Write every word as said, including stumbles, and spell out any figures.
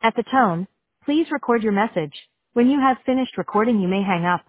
At the tone, please record your message. When you have finished recording, you may hang up.